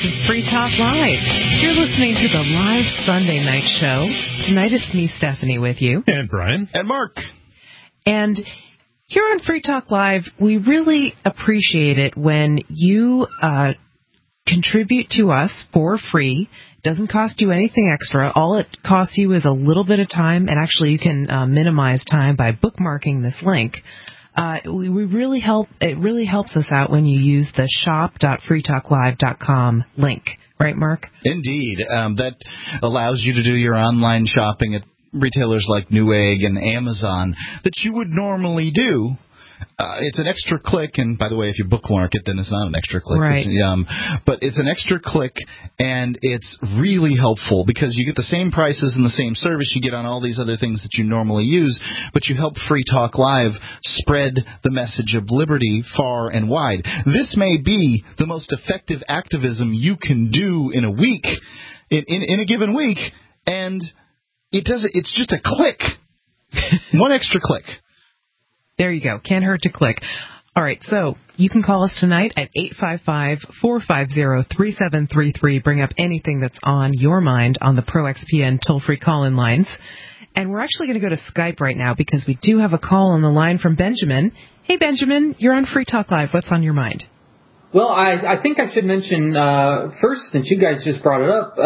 is Free Talk Live. You're listening to the live Sunday night show. Tonight it's me, Stephanie, with you. And Brian. And Mark. And here on Free Talk Live, we really appreciate it when you contribute to us for free. It doesn't cost you anything extra. All it costs you is a little bit of time, and actually you can minimize time by bookmarking this link. It really helps us out when you use the shop.freetalklive.com link. Right, Mark? Indeed. That allows you to do your online shopping at retailers like Newegg and Amazon that you would normally do. It's an extra click, and by the way, if you bookmark it, then it's not an extra click. Right. But it's an extra click, and it's really helpful because you get the same prices and the same service you get on all these other things that you normally use, but you help Free Talk Live spread the message of liberty far and wide. This may be the most effective activism you can do in a week, in a given week, and it's just a click. One extra click. There you go. Can't hurt to click. All right, so you can call us tonight at 855-450-3733. Bring up anything that's on your mind on the ProXPN toll-free call-in lines. And we're actually going to go to Skype right now because we do have a call on the line from Benjamin. Hey, Benjamin, you're on Free Talk Live. What's on your mind? Well, I think I should mention first, since you guys just brought it up,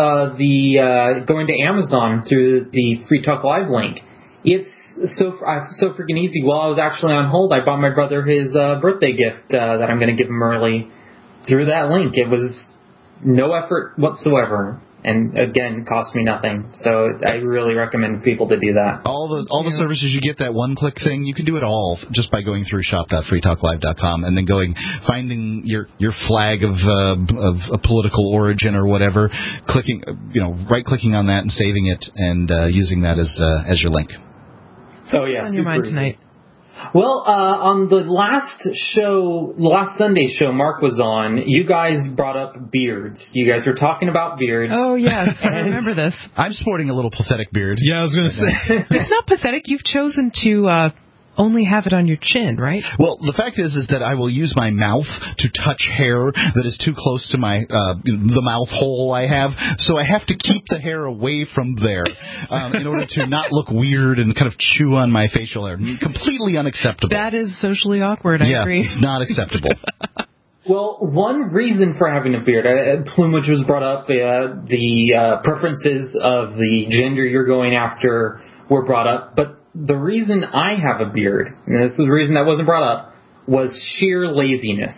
the going to Amazon through the Free Talk Live link. It's so freaking easy. While I was actually on hold, I bought my brother his birthday gift that I'm going to give him early through that link. It was no effort whatsoever, and again, cost me nothing. So I really recommend people to do that. All the services you get, that one-click thing, you can do it all just by going through shop.freetalklive.com and then finding your flag of a political origin or whatever, right-clicking on that and saving it and using that as your link. So yeah, what's on your mind tonight? Well, on the last Sunday show Mark was on, you guys brought up beards. You guys were talking about beards. Oh, yes. I remember this. I'm sporting a little pathetic beard. Yeah, I was going to say. It's not pathetic. You've chosen to only have it on your chin, right? Well, the fact is that I will use my mouth to touch hair that is too close to my the mouth hole I have, so I have to keep the hair away from there in order to not look weird and kind of chew on my facial hair. Completely unacceptable. That is socially awkward, I agree. Yeah, it's not acceptable. Well, one reason for having a beard, plumage was brought up, the preferences of the gender you're going after were brought up, but the reason I have a beard, and this is the reason that wasn't brought up, was sheer laziness.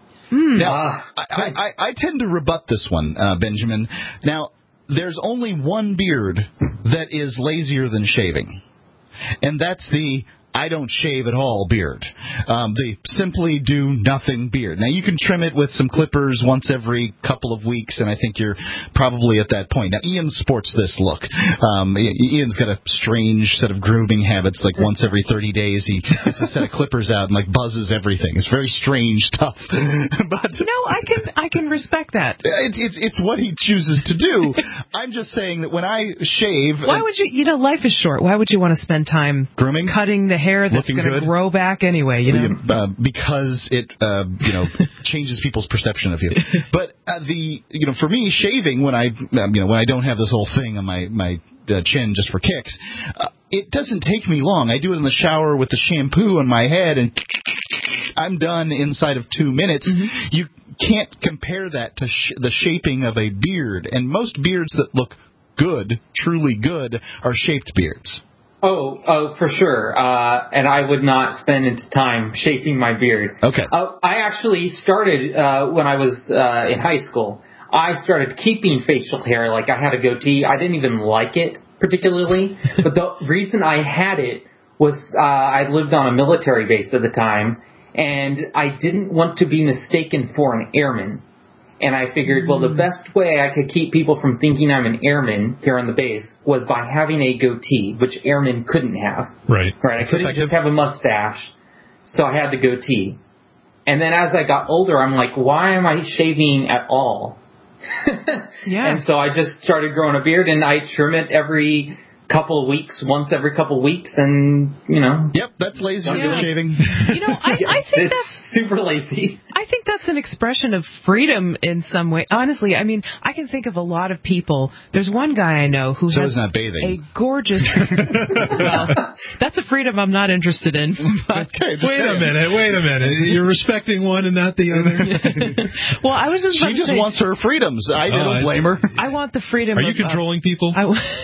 Now, I tend to rebut this one, Benjamin. Now, there's only one beard that is lazier than shaving, and that's the I don't shave at all beard. The simply do nothing beard. Now, you can trim it with some clippers once every couple of weeks, and I think you're probably at that point. Now, Ian sports this look. Ian's got a strange set of grooming habits. Like once every 30 days, he gets a set of clippers out and buzzes everything. It's very strange stuff. But no, I can respect that. It's what he chooses to do. I'm just saying that when I shave, why would you? Life is short. Why would you want to spend time grooming, cutting the hair that's going to grow back anyway, because it changes people's perception of you. But for me, shaving when I don't have this whole thing on my chin just for kicks, it doesn't take me long. I do it in the shower with the shampoo on my head, and I'm done inside of 2 minutes. Mm-hmm. You can't compare that to the shaping of a beard, and most beards that look good, truly good, are shaped beards. Oh, for sure. And I would not spend any time shaping my beard. Okay. I actually started when I was in high school. I started keeping facial hair. Like I had a goatee. I didn't even like it particularly, but the reason I had it was I lived on a military base at the time, and I didn't want to be mistaken for an airman. And I figured, well, the best way I could keep people from thinking I'm an airman here on the base was by having a goatee, which airmen couldn't have. Right. I couldn't just have a mustache, so I had the goatee. And then as I got older, I'm like, why am I shaving at all? Yeah. And so I just started growing a beard, and I trim it every couple of weeks, once every couple of weeks, and, Yep, that's lazier than shaving. I think that's super lazy. I think that's an expression of freedom in some way. Honestly, I mean, I can think of a lot of people. There's one guy I know who has not bathing. A gorgeous... well, that's a freedom I'm not interested in. But... Okay, wait a minute. You're respecting one and not the other? Well, I was just She just wants her freedoms. I don't blame her. I want the freedom Are you controlling people?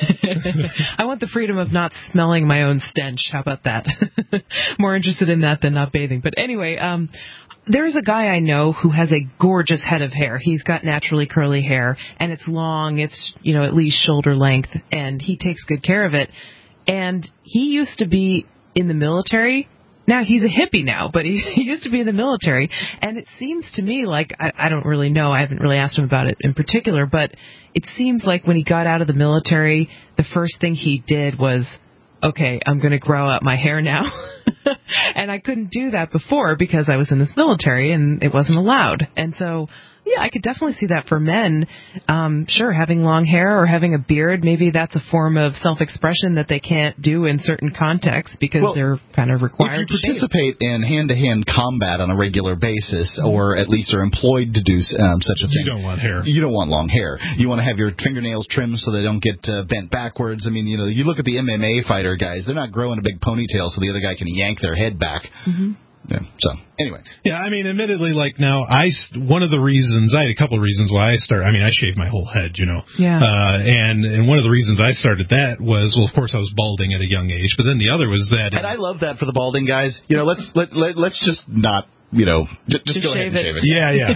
I want the freedom of not smelling my own stench. How about that? More interested in that than not bathing. But anyway, there's a guy I know who has a gorgeous head of hair. He's got naturally curly hair, and it's long. It's, at least shoulder length, and he takes good care of it. And he used to be in the military. Now, he's a hippie now, but he used to be in the military. And it seems to me like, I don't really know, I haven't really asked him about it in particular, but it seems like when he got out of the military, the first thing he did was, okay, I'm going to grow out my hair now. And I couldn't do that before because I was in this military and it wasn't allowed. And so, yeah, I could definitely see that for men. Sure, having long hair or having a beard, maybe that's a form of self-expression that they can't do in certain contexts because they're kind of required. If you participate in hand-to-hand combat on a regular basis, or at least are employed to do such a thing, you don't want hair. You don't want long hair. You want to have your fingernails trimmed so they don't get bent backwards. I mean, you look at the MMA fighter guys; they're not growing a big ponytail so the other guy can yank their head back. Mm-hmm. Yeah, so, anyway. Yeah, I mean, admittedly, like now, I had a couple of reasons why I shaved my whole head, Yeah. And one of the reasons I started that was, well, of course, I was balding at a young age, but then the other was that... And I love that for the balding guys. Let's just not... just go ahead and shave it. Yeah.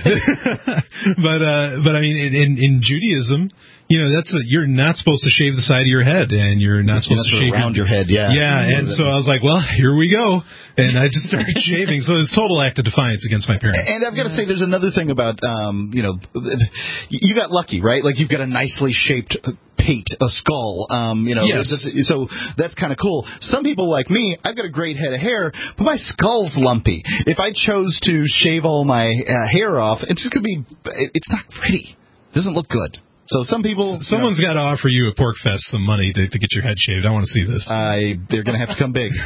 But I mean, in Judaism, you're not supposed to shave the side of your head, and you're not supposed to shave around your head. Yeah. Yeah, and so I was like, well, here we go, and I just started shaving. So it's total act of defiance against my parents. And I've got to say, there's another thing about, you got lucky, right? Like you've got a nicely shaped pate, a skull, Yes. So that's kind of cool. Some people like me, I've got a great head of hair, but my skull's lumpy. If I chose to shave all my hair off, it's just going to be, it's not pretty. It doesn't look good. So some people... Someone's got to offer you at PorcFest some money to get your head shaved. I want to see this. They're going to have to come big.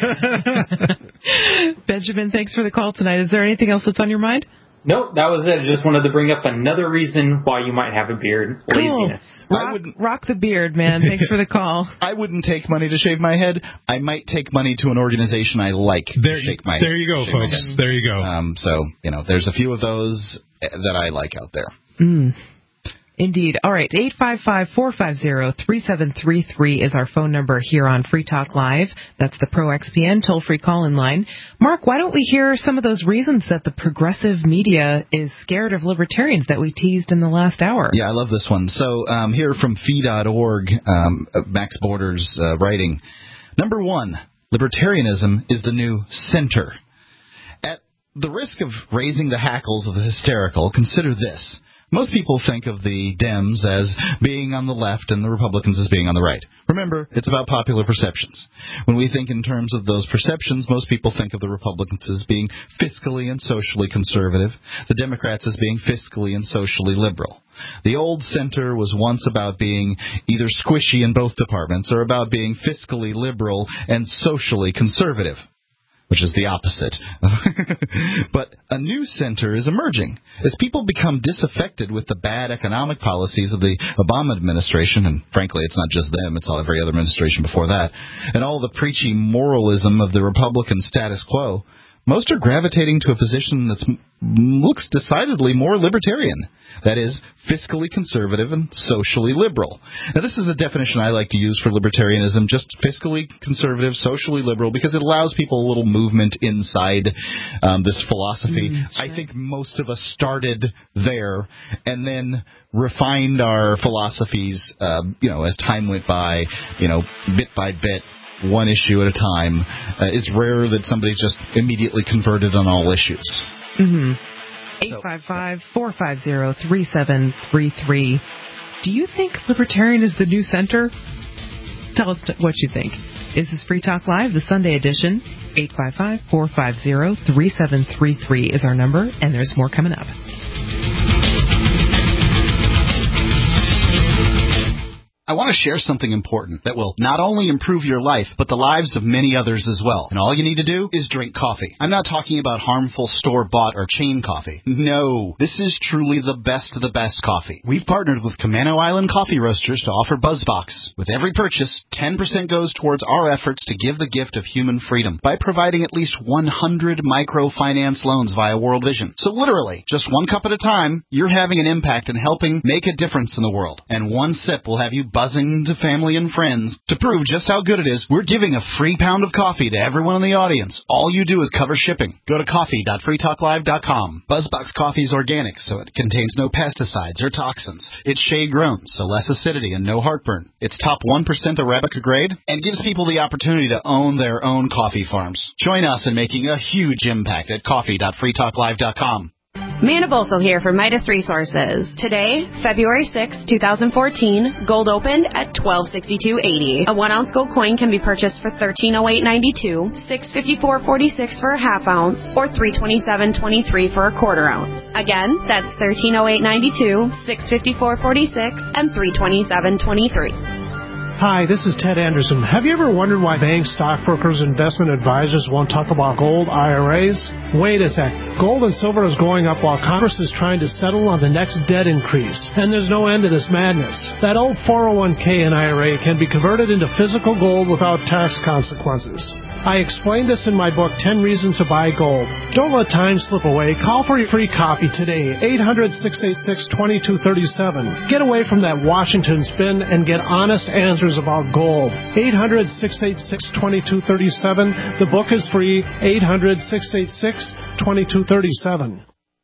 Benjamin, thanks for the call tonight. Is there anything else that's on your mind? Nope, that was it. I just wanted to bring up another reason why you might have a beard. Cool. Laziness. Rock the beard, man. Thanks for the call. I wouldn't take money to shave my head. I might take money to an organization I like to shave my head. There you go, folks. There you go. So, there's a few of those that I like out there. Indeed. All right. 855-450-3733 is our phone number here on Free Talk Live. That's the Pro XPN toll-free call-in line. Mark, why don't we hear some of those reasons that the progressive media is scared of libertarians that we teased in the last hour? Yeah, I love this one. So here from fee.org, Max Borders writing, number one, libertarianism is the new center. At the risk of raising the hackles of the hysterical, consider this. Most people think of the Dems as being on the left and the Republicans as being on the right. Remember, it's about popular perceptions. When we think in terms of those perceptions, most people think of the Republicans as being fiscally and socially conservative, the Democrats as being fiscally and socially liberal. The old center was once about being either squishy in both departments or about being fiscally liberal and socially conservative, which is the opposite. But a new center is emerging. As people become disaffected with the bad economic policies of the Obama administration, and frankly, it's not just them, it's every other administration before that, and all the preachy moralism of the Republican status quo, most are gravitating to a position that looks decidedly more libertarian. That is, fiscally conservative and socially liberal. Now, this is a definition I like to use for libertarianism, just fiscally conservative, socially liberal, because it allows people a little movement inside this philosophy. Sure. I think most of us started there and then refined our philosophies, as time went by, bit by bit. One issue at a time. It's rare that somebody just immediately converted on all issues. 855-450-3733. Do you think libertarian is the new center? Tell us what you think. This is Free Talk Live, the Sunday edition. 855-450-3733 is our number, and there's more coming up. I want to share something important that will not only improve your life, but the lives of many others as well. And all you need to do is drink coffee. I'm not talking about harmful store-bought or chain coffee. No, this is truly the best of the best coffee. We've partnered with Camano Island Coffee Roasters to offer BuzzBox. With every purchase, 10% goes towards our efforts to give the gift of human freedom by providing at least 100 microfinance loans via World Vision. So literally, just one cup at a time, you're having an impact in helping make a difference in the world. And one sip will have you buzzing to family and friends. To prove just how good it is, we're giving a free pound of coffee to everyone in the audience. All you do is cover shipping. Go to coffee.freetalklive.com. BuzzBox coffee is organic, so it contains no pesticides or toxins. It's shade-grown, so less acidity and no heartburn. It's top 1% Arabica grade and gives people the opportunity to own their own coffee farms. Join us in making a huge impact at coffee.freetalklive.com. Manna Bosel here for Midas Resources. Today, February 6, 2014, gold opened at $12.6280. A 1-ounce gold coin can be purchased for $13.0892, $654.46 for a half ounce, or $327.23 for a quarter ounce. Again, that's $13.0892, $654.46, and $327.23. Hi, this is Ted Anderson. Have you ever wondered why banks, stockbrokers, investment advisors won't talk about gold IRAs? Wait a sec. Gold and silver is going up while Congress is trying to settle on the next debt increase. And there's no end to this madness. That old 401k and IRA can be converted into physical gold without tax consequences. I explained this in my book, 10 Reasons to Buy Gold. Don't let time slip away. Call for your free copy today, 800-686-2237. Get away from that Washington spin and get honest answers about gold. 800-686-2237. The book is free, 800-686-2237.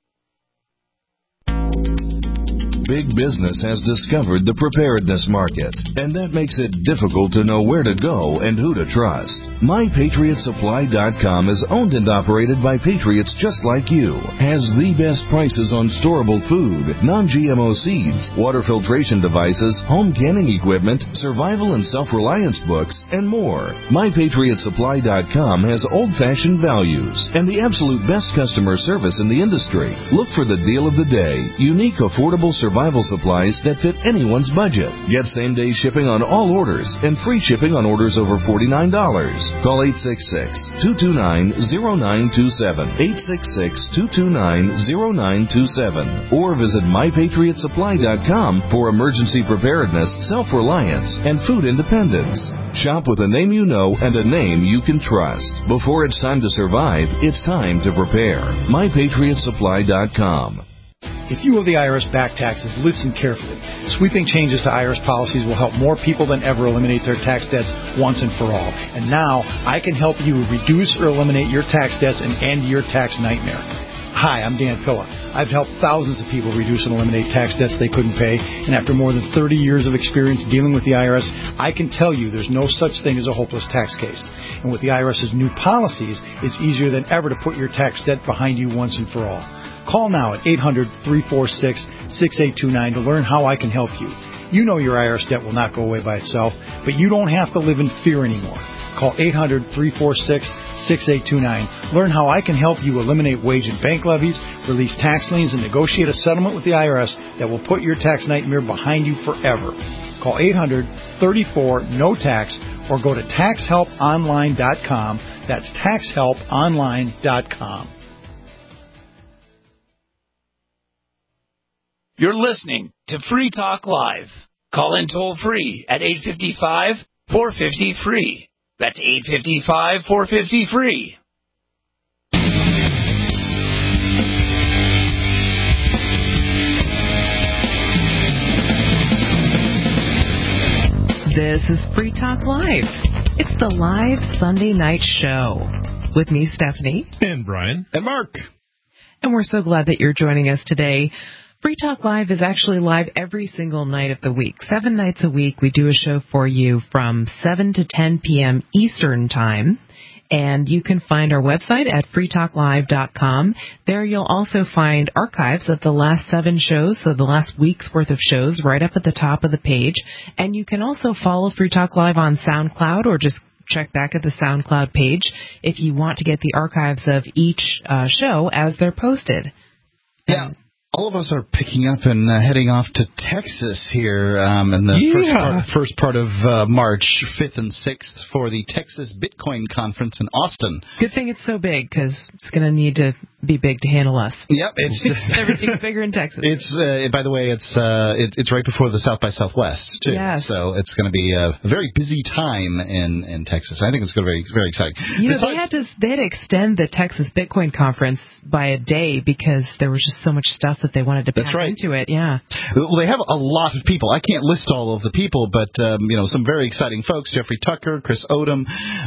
Big business has discovered the preparedness market, and that makes it difficult to know where to go and who to trust. MyPatriotSupply.com is owned and operated by patriots just like you, has the best prices on storable food, non-GMO seeds, water filtration devices, home canning equipment, survival and self-reliance books, and more. MyPatriotSupply.com has old-fashioned values and the absolute best customer service in the industry. Look for the deal of the day, unique, affordable survival supplies that fit anyone's budget. Get same-day shipping on all orders and free shipping on orders over $49. Call 866-229-0927, 866-229-0927, or visit MyPatriotSupply.com for emergency preparedness, self-reliance, and food independence. Shop with a name you know and a name you can trust. Before it's time to survive, it's time to prepare. MyPatriotSupply.com. If you owe the IRS back taxes, listen carefully. Sweeping changes to IRS policies will help more people than ever eliminate their tax debts once and for all. And now, I can help you reduce or eliminate your tax debts and end your tax nightmare. Hi, I'm Dan Pilla. I've helped thousands of people reduce and eliminate tax debts they couldn't pay, and after more than 30 years of experience dealing with the IRS, I can tell you there's no such thing as a hopeless tax case. And with the IRS's new policies, it's easier than ever to put your tax debt behind you once and for all. Call now at 800-346-6829 to learn how I can help you. You know your IRS debt will not go away by itself, but you don't have to live in fear anymore. Call 800-346-6829. Learn how I can help you eliminate wage and bank levies, release tax liens, and negotiate a settlement with the IRS that will put your tax nightmare behind you forever. Call 800-34-NO-TAX or go to taxhelponline.com. That's taxhelponline.com. You're listening to Free Talk Live. Call in toll free at 855-450-FREE. That's 855-450-FREE. This is Free Talk Live. It's the live Sunday night show with me, Stephanie. And Brian. And Mark. And we're so glad that you're joining us today. Free Talk Live is actually live every single night of the week. 7 nights a week, we do a show for you from 7 to 10 p.m. Eastern Time. And you can find our website at freetalklive.com. There you'll also find archives of the last 7 shows, so the last week's worth of shows, right up at the top of the page. And you can also follow Free Talk Live on SoundCloud, or just check back at the SoundCloud page if you want to get the archives of each show as they're posted. Yeah. A all of us are picking up and heading off to Texas here in the first part of March, 5th and 6th, for the Texas Bitcoin Conference in Austin. Good thing it's so big, because it's going to need to be big to handle us. Yep, everything's bigger in Texas. It's by the way, it's right before the South by Southwest too. Yes. So it's going to be a very busy time in Texas. I think it's going to be very exciting. They had to extend the Texas Bitcoin Conference by a day because there was just so much stuff that they wanted to pack into it. Yeah. Well, they have a lot of people. I can't list all of the people, but some very exciting folks: Jeffrey Tucker, Chris Odom,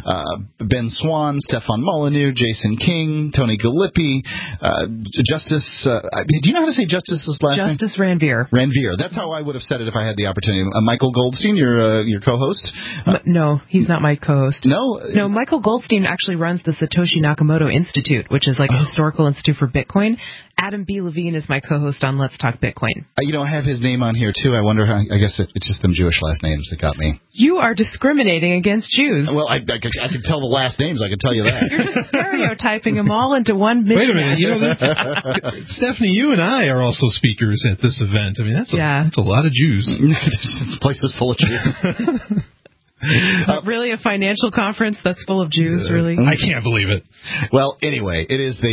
Ben Swan, Stefan Molyneux, Jason King, Tony Galippi, Justice. Do you know how to say Justice's last name? Justice Ranvier. Ranvier. That's how I would have said it if I had the opportunity. Michael Goldstein, your co-host. No, he's not my co-host. No, Michael Goldstein actually runs the Satoshi Nakamoto Institute, which is like a historical institute for Bitcoin. Adam B. Levine is my co-host on Let's Talk Bitcoin. I have his name on here, too. I wonder how. I guess it's just them Jewish last names that got me. You are discriminating against Jews. Well, I could tell the last names. I can tell you that. You're just stereotyping them all into one mission. Wait a minute. Stephanie, you and I are also speakers at this event. I mean, that's a lot of Jews. This place is full of Jews. Really, a financial conference that's full of Jews? Really, I can't believe it. Well, anyway, it is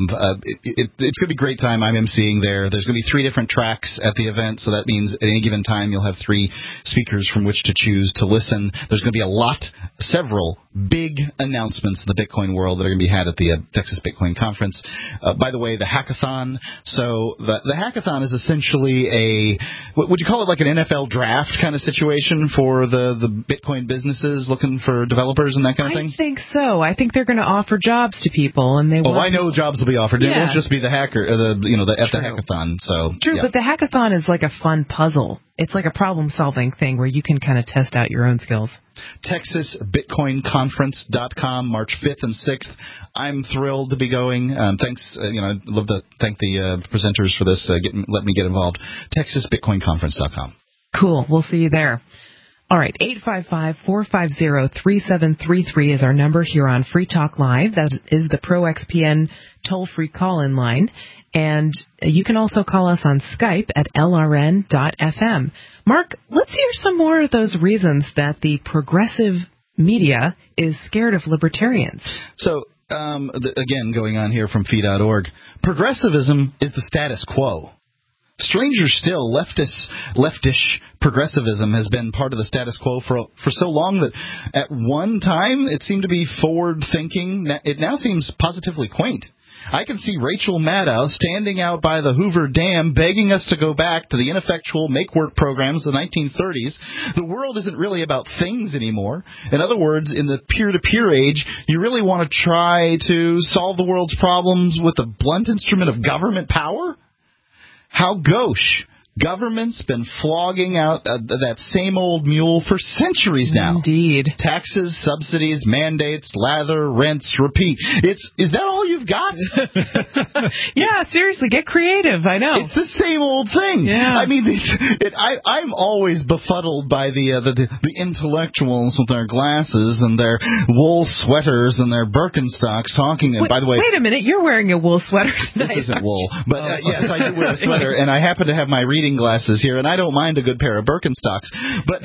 it's going to be a great time. I'm emceeing there. There's going to be 3 different tracks at the event, so that means at any given time you'll have 3 speakers from which to choose to listen. There's going to be several big announcements in the Bitcoin world that are going to be had at the Texas Bitcoin Conference. By the way, the hackathon. So the hackathon is essentially would you call it like an NFL draft kind of situation for the Bitcoin businesses looking for developers and that kind of thing? I think so. I think they're going to offer jobs to people, and they. I know jobs will be offered. Yeah. It won't just be the hackathon. So true, yeah. But the hackathon is like a fun puzzle. It's like a problem-solving thing where you can kind of test out your own skills. TexasBitcoinConference.com, March 5th and 6th. I'm thrilled to be going. Thanks. I'd love to thank the presenters for this. Let me get involved. TexasBitcoinConference.com. Cool. We'll see you there. All right, 855-450-3733 is our number here on Free Talk Live. That is the ProXPN toll-free call-in line. And you can also call us on Skype at lrn.fm. Mark, let's hear some more of those reasons that the progressive media is scared of libertarians. So, again, going on here from fee.org, progressivism is the status quo. Stranger still, leftish progressivism has been part of the status quo for so long that at one time it seemed to be forward-thinking. It now seems positively quaint. I can see Rachel Maddow standing out by the Hoover Dam begging us to go back to the ineffectual make-work programs of the 1930s. The world isn't really about things anymore. In other words, in the peer-to-peer age, you really want to try to solve the world's problems with a blunt instrument of government power? How gauche. Government's been flogging out that same old mule for centuries now. Indeed. Taxes, subsidies, mandates, lather, rents, repeat. Is that all you've got? Yeah, seriously, get creative. I know. It's the same old thing. Yeah. I mean, I'm always befuddled by the intellectuals with their glasses and their wool sweaters and their Birkenstocks talking. And by the way, wait a minute, you're wearing a wool sweater tonight. This isn't wool, but yes, I do wear a sweater, and I happen to have my reading glasses here, and I don't mind a good pair of Birkenstocks. But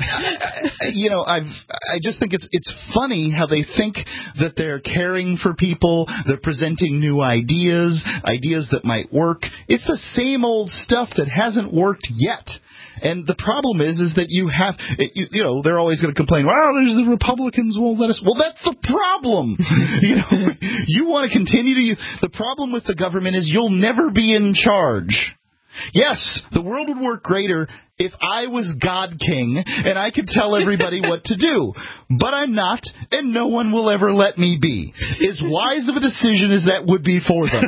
I just think it's funny how they think that they're caring for people. They're presenting new ideas that might work. It's the same old stuff that hasn't worked yet. And the problem is that you have, they're always going to complain, well, there's the Republicans won't let us. Well, that's the problem. You want to continue to, the problem with the government is you'll never be in charge. Yes, the world would work greater if I was God King and I could tell everybody what to do. But I'm not, and no one will ever let me be. As wise of a decision as that would be for them.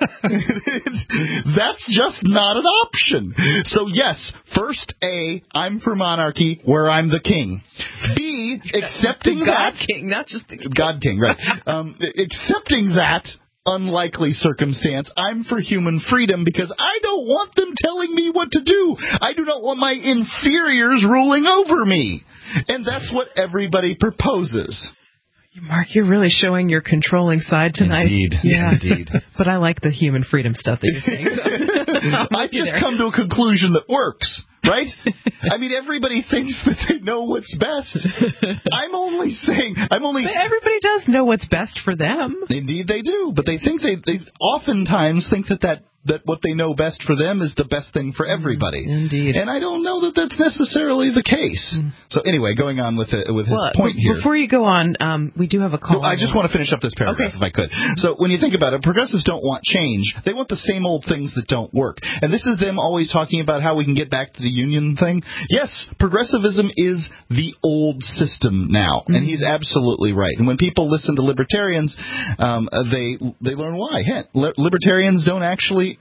That's just not an option. So yes, first A, I'm for monarchy where I'm the king. B, accepting God that. King, not just the king. God King, right. Accepting that unlikely circumstance, I'm for human freedom because I don't want them telling me what to do. I do not want my inferiors ruling over me. And that's what everybody proposes. Mark, you're really showing your controlling side tonight. Indeed. Yeah. Indeed. But I like the human freedom stuff that you're saying. So. I've just come to a conclusion that works. Right? I mean, everybody thinks that they know what's best. I'm only saying, But everybody does know what's best for them. Indeed they do, but they think they oftentimes think that what they know best for them is the best thing for everybody. Indeed. And I don't know that that's necessarily the case. So anyway, going on with his point here. Before you go on, we do have a call. I just want to finish up this paragraph if I could. So when you think about it, progressives don't want change. They want the same old things that don't work. And this is them always talking about how we can get back to the union thing. Yes, progressivism is the old system now. And he's absolutely right. And when people listen to libertarians, they learn why. Libertarians don't actually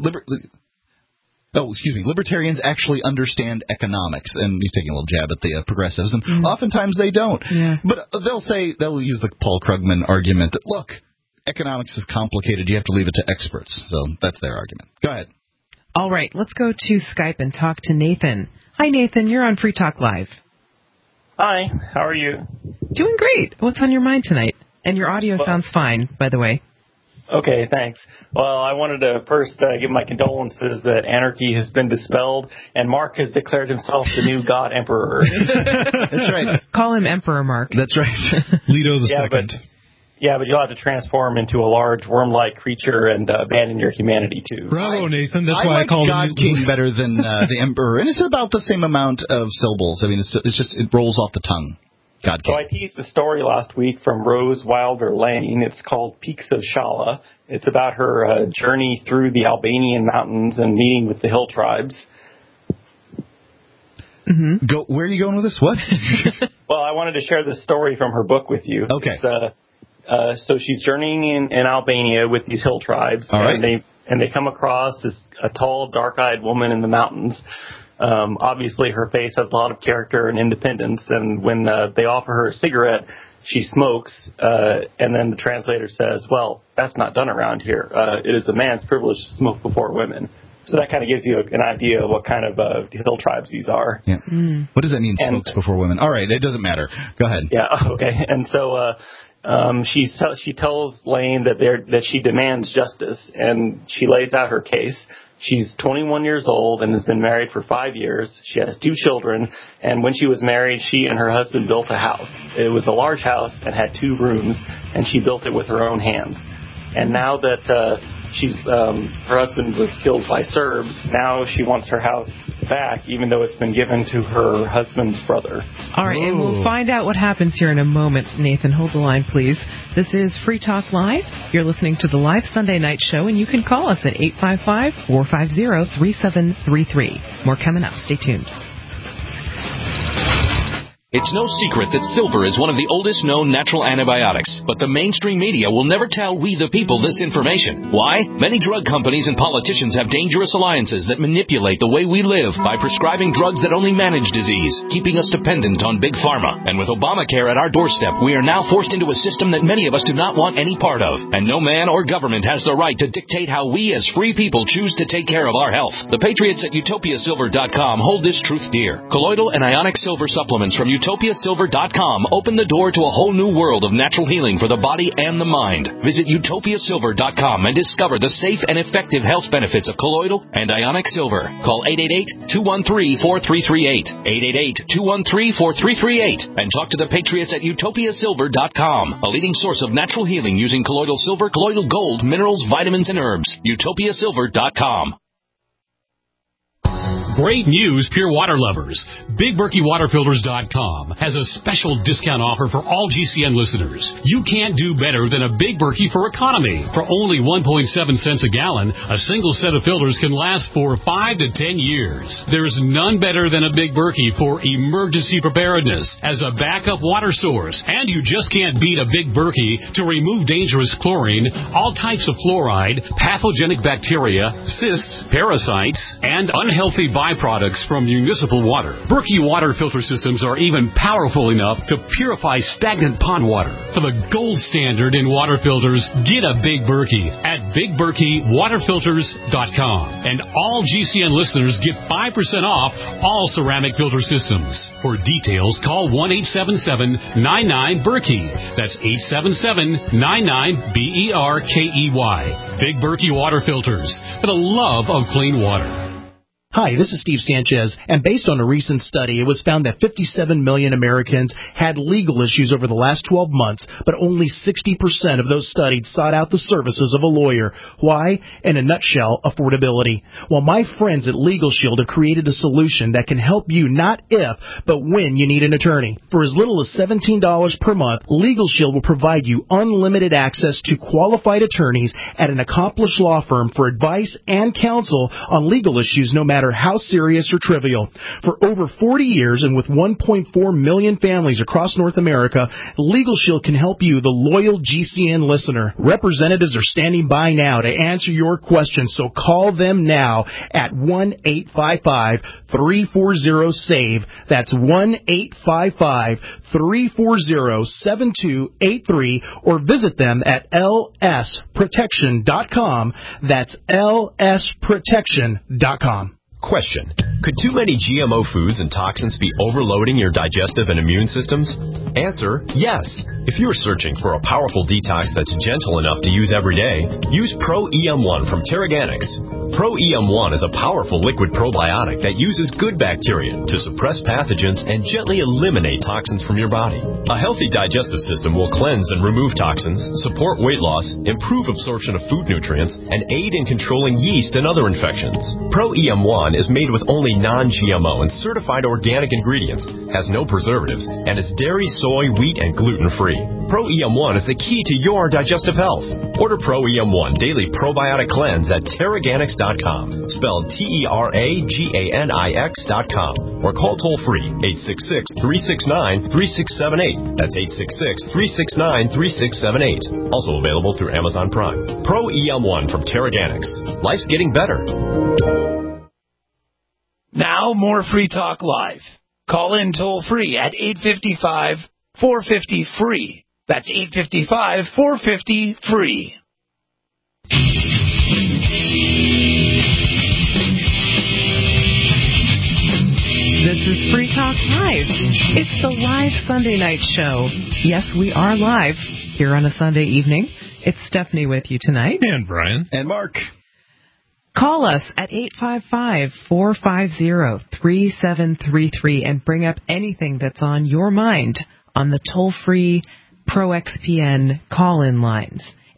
libertarians actually understand economics, and he's taking a little jab at the progressives, and oftentimes they don't. Yeah. But they'll use the Paul Krugman argument that, look, economics is complicated, you have to leave it to experts. So that's their argument. Go ahead. All right, let's go to Skype and talk to Nathan. Hi, Nathan, you're on Free Talk Live. Hi, how are you? Doing great. What's on your mind tonight? And your audio sounds fine, by the way. Okay, thanks. Well, I wanted to first give my condolences that anarchy has been dispelled and Mark has declared himself the new God Emperor. That's right. Call him Emperor Mark. That's right. Leto the Second. But you'll have to transform into a large worm-like creature and abandon your humanity, too. Bravo, Nathan. That's why I call God him King better than the Emperor. And it's about the same amount of syllables. I mean, it rolls off the tongue. God King. So I teased a story last week from Rose Wilder Lane. It's called Peaks of Shala. It's about her journey through the Albanian mountains and meeting with the hill tribes. Mm-hmm. Where are you going with this? What? Well, I wanted to share this story from her book with you. Okay. So she's journeying in Albania with these hill tribes. All right. And they come across a tall, dark-eyed woman in the mountains. Obviously, her face has a lot of character and independence, and when they offer her a cigarette, she smokes, and then the translator says, well, that's not done around here. It is a man's privilege to smoke before women. So that kind of gives you an idea of what kind of hill tribes these are. Yeah. What does that mean, smokes before women? All right, it doesn't matter. Go ahead. Yeah, okay. And so she tells Lane that she demands justice, and she lays out her case. She's 21 years old and has been married for 5 years. She has 2 children, and when she was married, she and her husband built a house. It was a large house and had 2 rooms, and she built it with her own hands. And now that her husband was killed by Serbs, now she wants her house back, even though it's been given to her husband's brother. All right, and we'll find out what happens here in a moment. Nathan, hold the line, please. This is Free Talk Live. You're listening to the live Sunday night show, and you can call us at 855-450-3733. More coming up. Stay tuned. It's no secret that silver is one of the oldest known natural antibiotics, but the mainstream media will never tell we the people this information. Why? Many drug companies and politicians have dangerous alliances that manipulate the way we live by prescribing drugs that only manage disease, keeping us dependent on Big Pharma. And with Obamacare at our doorstep, we are now forced into a system that many of us do not want any part of. And no man or government has the right to dictate how we as free people choose to take care of our health. The patriots at utopiasilver.com hold this truth dear. Colloidal and ionic silver supplements from utopiasilver.com open the door to a whole new world of natural healing for the body and the mind. Visit utopiasilver.com and discover the safe and effective health benefits of colloidal and ionic silver. Call 888-213-4338, 888-213-4338, and talk to the patriots at utopiasilver.com, a leading source of natural healing using colloidal silver, colloidal gold, minerals, vitamins, and herbs. utopiasilver.com. Great news, pure water lovers. BigBerkeyWaterFilters.com has a special discount offer for all GCN listeners. You can't do better than a Big Berkey for economy. For only 1.7 cents a gallon, a single set of filters can last for 5 to 10 years. There's none better than a Big Berkey for emergency preparedness as a backup water source. And you just can't beat a Big Berkey to remove dangerous chlorine, all types of fluoride, pathogenic bacteria, cysts, parasites, and unhealthy body byproducts from municipal water. Berkey water filter systems are even powerful enough to purify stagnant pond water. For the gold standard in water filters, get a Big Berkey at BigBerkeyWaterFilters.com. And all GCN listeners get 5% off all ceramic filter systems. For details, call 1-877-99-BERKEY. That's 877-99-BERKEY. Big Berkey Water Filters, for the love of clean water. Hi, this is Steve Sanchez, and based on a recent study, it was found that 57 million Americans had legal issues over the last 12 months, but only 60% of those studied sought out the services of a lawyer. Why? In a nutshell, affordability. Well, my friends at Legal Shield have created a solution that can help you not if, but when you need an attorney. For as little as $17 per month, Legal Shield will provide you unlimited access to qualified attorneys at an accomplished law firm for advice and counsel on legal issues, no matter how serious or trivial. For over 40 years and with 1.4 million families across North America, Legal Shield can help you, the loyal GCN listener. Representatives are standing by now to answer your questions, so call them now at 1-855-340-SAVE. That's 1-855-340-7283, or visit them at lsprotection.com. That's lsprotection.com. Question: could too many GMO foods and toxins be overloading your digestive and immune systems? Answer: yes. If you're searching for a powerful detox that's gentle enough to use every day, use Pro EM1 from Terraganics. Pro EM1 is a powerful liquid probiotic that uses good bacteria to suppress pathogens and gently eliminate toxins from your body. A healthy digestive system will cleanse and remove toxins, support weight loss, improve absorption of food nutrients, and aid in controlling yeast and other infections. Pro EM1 is made with only non-GMO and certified organic ingredients, has no preservatives, and is dairy, soy, wheat, and gluten-free. Pro EM1 is the key to your digestive health. Order Pro EM1 Daily Probiotic Cleanse at Terraganics.com, spelled Terraganix.com, or call toll-free 866-369-3678. That's 866-369-3678. Also available through Amazon Prime. Pro EM1 from Terraganics. Life's getting better. Now, more Free Talk Live. Call in toll-free at 855-450-FREE. That's 855-450-FREE. This is Free Talk Live. It's the live Sunday night show. Yes, we are live here on a Sunday evening. It's Stephanie with you tonight. And Brian. And Mark. Call us at 855-450-3733 and bring up anything that's on your mind on the toll-free ProXPN call-in lines.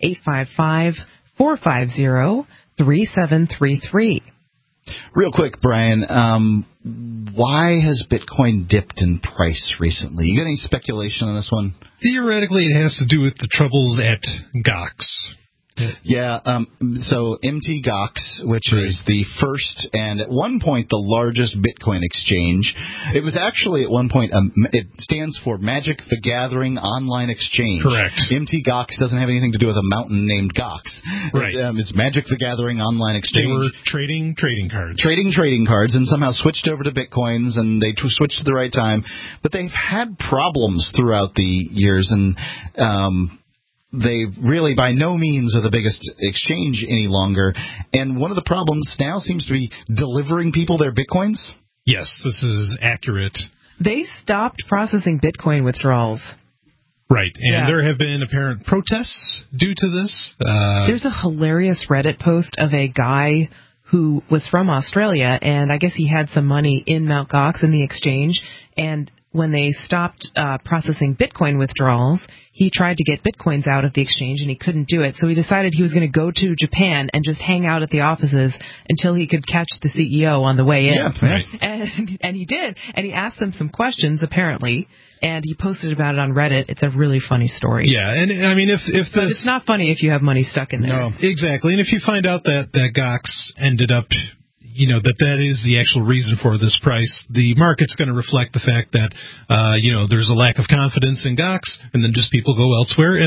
855-450-3733. Real quick, Brian, why has Bitcoin dipped in price recently? You got any speculation on this one? Theoretically, it has to do with the troubles at Gox. Yeah, so MT Gox, which is the first and at one point the largest Bitcoin exchange. It was actually at one point, it stands for Magic the Gathering Online Exchange. Correct. MT Gox doesn't have anything to do with a mountain named Gox. Right. It's Magic the Gathering Online Exchange. They were trading cards. Trading cards and somehow switched over to Bitcoins, and they switched at the right time. But they've had problems throughout the years, and they really by no means are the biggest exchange any longer. And one of the problems now seems to be delivering people their Bitcoins. Yes, this is accurate. They stopped processing Bitcoin withdrawals. Right, and there have been apparent protests due to this. There's a hilarious Reddit post of a guy who was from Australia, and I guess he had some money in Mt. Gox in the exchange, and when they stopped processing Bitcoin withdrawals, he tried to get Bitcoins out of the exchange, and he couldn't do it. So he decided he was going to go to Japan and just hang out at the offices until he could catch the CEO on the way in. Yeah, right. And he did. And he asked them some questions, apparently, and he posted about it on Reddit. It's a really funny story. Yeah, and I mean, if this... But it's not funny if you have money stuck in there. No, exactly. And if you find out that Gox ended up... that is the actual reason for this price. The market's going to reflect the fact that, there's a lack of confidence in Gox, and then just people go elsewhere, and the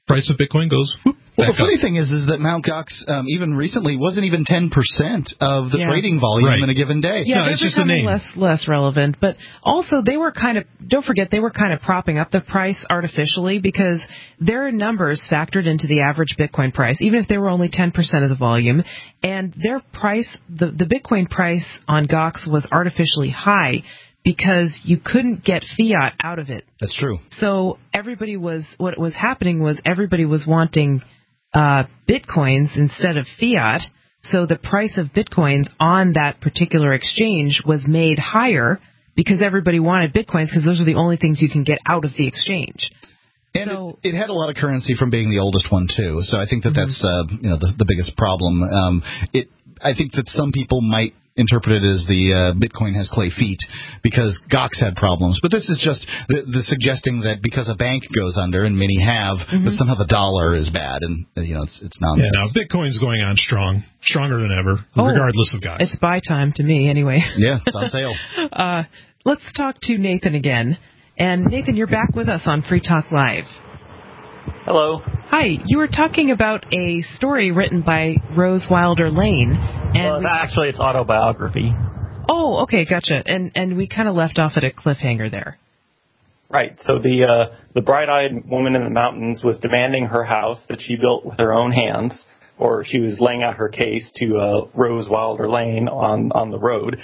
price of Bitcoin goes whoop. Well, the funny thing is that Mt. Gox, even recently, wasn't even 10% of the trading volume in a given day. Yeah, it's just a name. Less relevant. But also, they were don't forget, they were kind of propping up the price artificially because their numbers factored into the average Bitcoin price, even if they were only 10% of the volume. And their price, the Bitcoin price on Gox was artificially high because you couldn't get fiat out of it. That's true. So what was happening was everybody was wanting Bitcoins instead of fiat, so the price of Bitcoins on that particular exchange was made higher because everybody wanted Bitcoins because those are the only things you can get out of the exchange. And it had a lot of currency from being the oldest one, too, so I think that's the biggest problem. I think that some people might interpret it as the Bitcoin has clay feet because Gox had problems. But this is just the suggesting that because a bank goes under, and many have, that somehow the dollar is bad, and it's nonsense. Yeah, no, Bitcoin's going on stronger than ever, regardless of Gox. It's buy time to me, anyway. Yeah, it's on sale. Let's talk to Nathan again. And Nathan, you're back with us on Free Talk Live. Hello. Hi. You were talking about a story written by Rose Wilder Lane. And actually, it's autobiography. Oh, okay, gotcha. And we kind of left off at a cliffhanger there. Right. So the bright-eyed woman in the mountains was demanding her house that she built with her own hands, or she was laying out her case to Rose Wilder Lane on the road.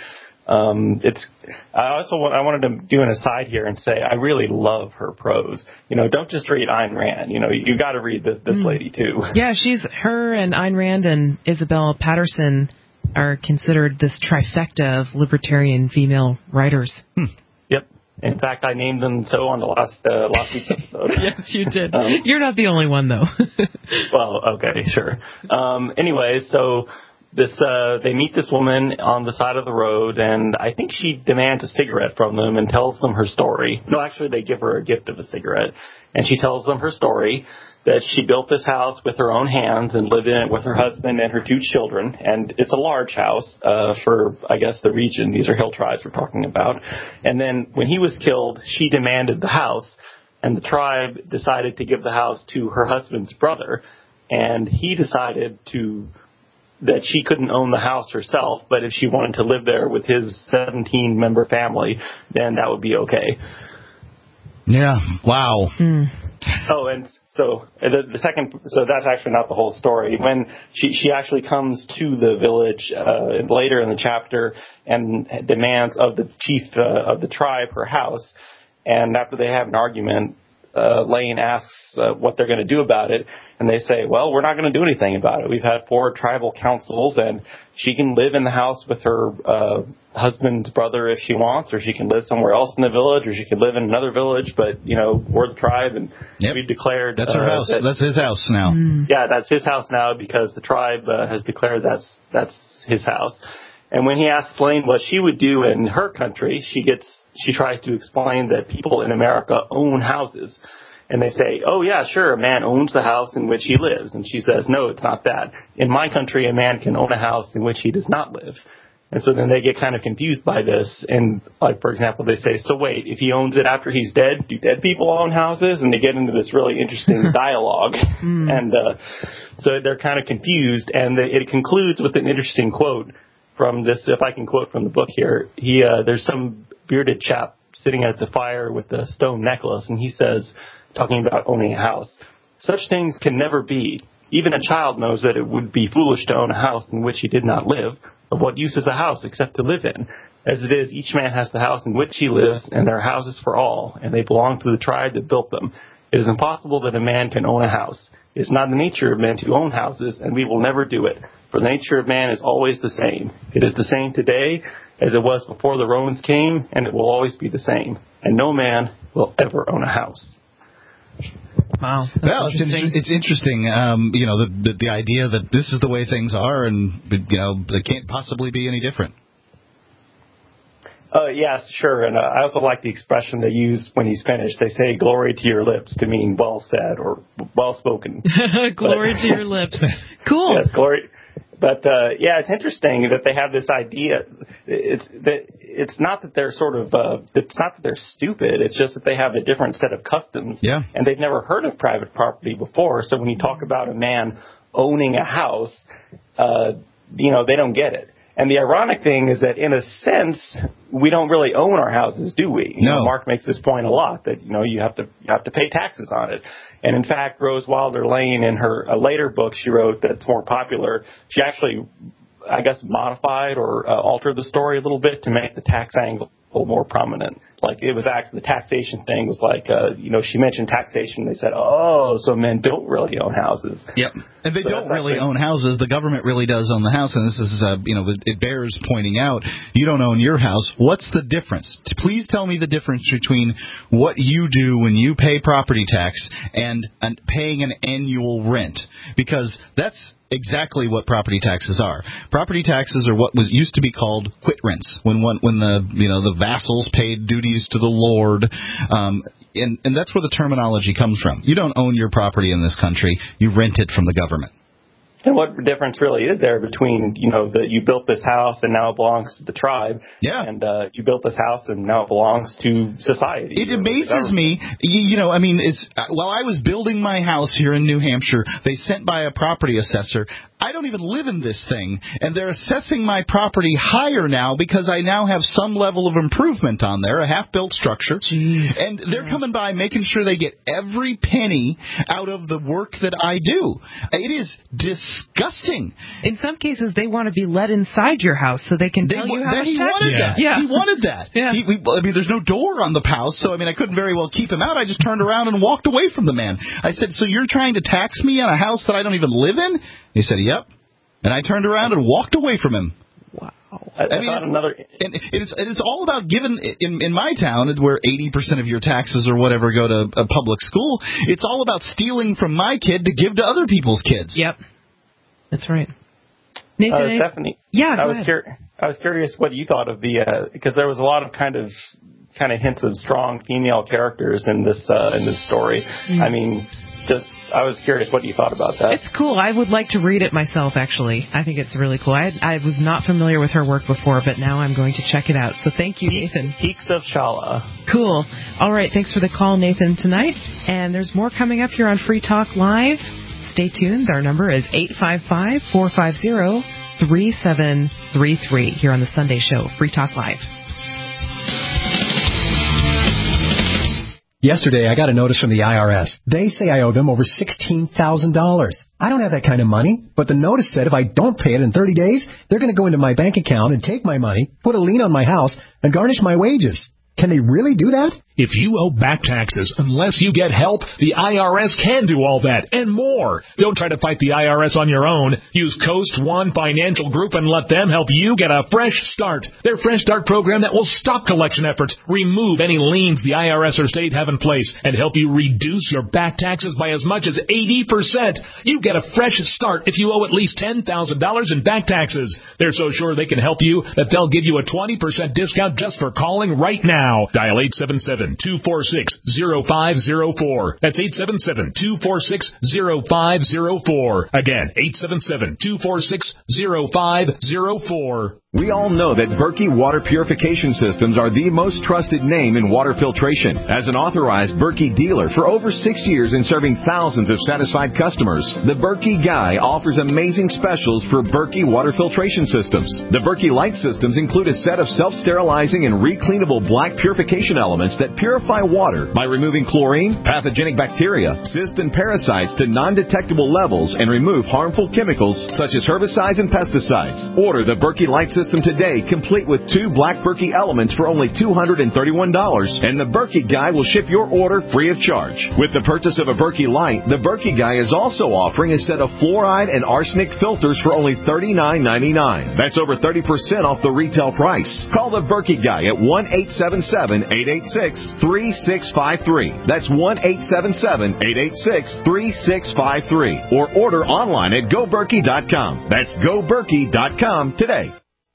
I wanted to do an aside here and say I really love her prose. Don't just read Ayn Rand. You got to read this lady too. Yeah, her and Ayn Rand and Isabel Patterson are considered this trifecta of libertarian female writers. Yep. In fact, I named them so on the last week's episode. Yes, you did. You're not the only one, though. Well, okay, sure. Anyway, so they meet this woman on the side of the road, and I think she demands a cigarette from them and tells them her story. No, actually, they give her a gift of a cigarette, and she tells them her story, that she built this house with her own hands and lived in it with her husband and her 2 children, and it's a large house for, I guess, the region. These are hill tribes we're talking about. And then when he was killed, she demanded the house, and the tribe decided to give the house to her husband's brother, and he decided that she couldn't own the house herself, but if she wanted to live there with his 17-member family, then that would be okay. Yeah. Wow. Oh, and so the second, so that's actually not the whole story. When she actually comes to the village later in the chapter and demands of the chief of the tribe her house, and after they have an argument, Lane asks what they're going to do about it, and they say, well, we're not going to do anything about it. We've had 4 tribal councils, and she can live in the house with her husband's brother if she wants, or she can live somewhere else in the village, or she can live in another village, but, we're the tribe, and we've declared... That's her house. That's his house now. Yeah, that's his house now because the tribe has declared that's his house. And when he asks Lane what she would do in her country, she tries to explain that people in America own houses. And they say, oh, yeah, sure, a man owns the house in which he lives. And she says, no, it's not that. In my country, a man can own a house in which he does not live. And so then they get kind of confused by this. And, like, for example, they say, so wait, if he owns it after he's dead, do dead people own houses? And they get into this really interesting dialogue. And so they're kind of confused. And it concludes with an interesting quote from this, if I can quote from the book here. There's some bearded chap sitting at the fire with a stone necklace, and he says, talking about owning a house, such things can never be. Even a child knows that it would be foolish to own a house in which he did not live. Of what use is a house except to live in? As it is, each man has the house in which he lives, and there are houses for all, and they belong to the tribe that built them. It is impossible that a man can own a house. It is not the nature of men to own houses, and we will never do it. For the nature of man is always the same. It is the same today as it was before the Romans came, and it will always be the same. And no man will ever own a house. Wow. Well, it's interesting, the idea that this is the way things are, and, they can't possibly be any different. Yes, sure. And I also like the expression they use when he's finished. They say, glory to your lips, to mean well said or well spoken. Glory to your lips. Cool. Yes, glory. But, it's interesting that they have this idea. it's not that they're it's not that they're stupid. It's just that they have a different set of customs. Yeah. And they've never heard of private property before. So when you talk about a man owning a house, they don't get it. And the ironic thing is that, in a sense, we don't really own our houses, do we? No. Mark makes this point a lot, that you have to pay taxes on it. And in fact, Rose Wilder Lane, in her later book she wrote that's more popular, she actually, I guess, modified or altered the story a little bit to make the tax angle more prominent. Like, it was actually the taxation thing was like, she mentioned taxation. They said, oh, so men don't really own houses. Yep. And they don't really own houses. The government really does own the house. And this is, it bears pointing out, you don't own your house. What's the difference? Please tell me the difference between what you do when you pay property tax and paying an annual rent. Because that's exactly what property taxes are. Property taxes are what used to be called quit rents, when the vassals paid duties to the lord, and that's where the terminology comes from. You don't own your property in this country; you rent it from the government. And what difference really is there between, that you built this house and now it belongs to the tribe, and you built this house and now it belongs to society? It amazes me, while I was building my house here in New Hampshire, they sent by a property assessor. I don't even live in this thing, and they're assessing my property higher now because I now have some level of improvement on there, a half-built structure. Jeez. And they're coming by making sure they get every penny out of the work that I do. It is disgusting. In some cases, they want to be let inside your house so they can tell you how much He tax. wanted that. Yeah. He wanted that. Yeah. There's no door on the house, so I couldn't very well keep him out. I just turned around and walked away from the man. I said, so you're trying to tax me on a house that I don't even live in? He said, yep. And I turned around and walked away from him. Wow. It's all about giving, in my town, where 80% of your taxes or whatever go to a public school, it's all about stealing from my kid to give to other people's kids. Yep. That's right. Nathan, Stephanie. Yeah, I was curious what you thought of because there was a lot of kind of hints of strong female characters in this story. Mm. I was curious what you thought about that. It's cool. I would like to read it myself, actually. I think it's really cool. I was not familiar with her work before, but now I'm going to check it out. So thank you, Nathan. Peaks of Shala. Cool. All right, thanks for the call, Nathan, tonight. And there's more coming up here on Free Talk Live. Stay tuned. Our number is 855-450-3733 here on the Sunday show, Free Talk Live. Yesterday, I got a notice from the IRS. They say I owe them over $16,000. I don't have that kind of money, but the notice said if I don't pay it in 30 days, they're going to go into my bank account and take my money, put a lien on my house, and garnish my wages. Can they really do that? If you owe back taxes, unless you get help, the IRS can do all that and more. Don't try to fight the IRS on your own. Use Coast One Financial Group and let them help you get a fresh start. Their Fresh Start program that will stop collection efforts, remove any liens the IRS or state have in place, and help you reduce your back taxes by as much as 80%. You get a fresh start if you owe at least $10,000 in back taxes. They're so sure they can help you that they'll give you a 20% discount just for calling right now. Dial 877-246-0504. That's 877-246-0504. Again, 877-246-0504. We all know that Berkey Water Purification Systems are the most trusted name in water filtration. As an authorized Berkey dealer for over 6 years and serving thousands of satisfied customers, the Berkey Guy offers amazing specials for Berkey Water Filtration Systems. The Berkey Light Systems include a set of self-sterilizing and recleanable black purification elements that purify water by removing chlorine, pathogenic bacteria, cysts, and parasites to non-detectable levels and remove harmful chemicals such as herbicides and pesticides. Order the Berkey Light System today, complete with 2 black Berkey elements for only $231, and the Berkey Guy will ship your order free of charge. With the purchase of a Berkey Light, the Berkey Guy is also offering a set of fluoride and arsenic filters for only $39.99. That's over 30% off the retail price. Call the Berkey Guy at 1-877-886-3653. That's 1-877-886-3653. Or order online at GoBerkey.com. That's GoBerkey.com today.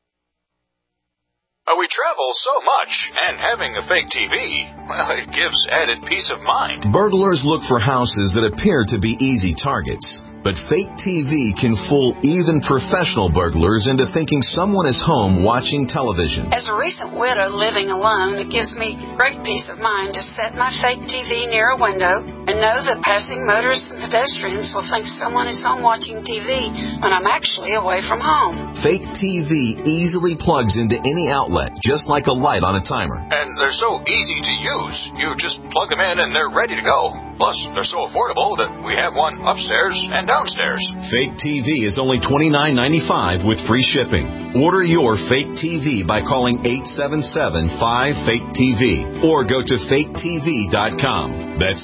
We travel so much, and having a fake TV, well, it gives added peace of mind. Burglars look for houses that appear to be easy targets. But fake TV can fool even professional burglars into thinking someone is home watching television. As a recent widow living alone, it gives me great peace of mind to set my fake TV near a window and know that passing motorists and pedestrians will think someone is home watching TV when I'm actually away from home. Fake TV easily plugs into any outlet, just like a light on a timer. And they're so easy to use. You just plug them in and they're ready to go. Plus, they're so affordable that we have one upstairs and downstairs. Fake TV is only $29.95 with free shipping. Order your fake TV by calling 877-5FAKE-TV or go to faketv.com. That's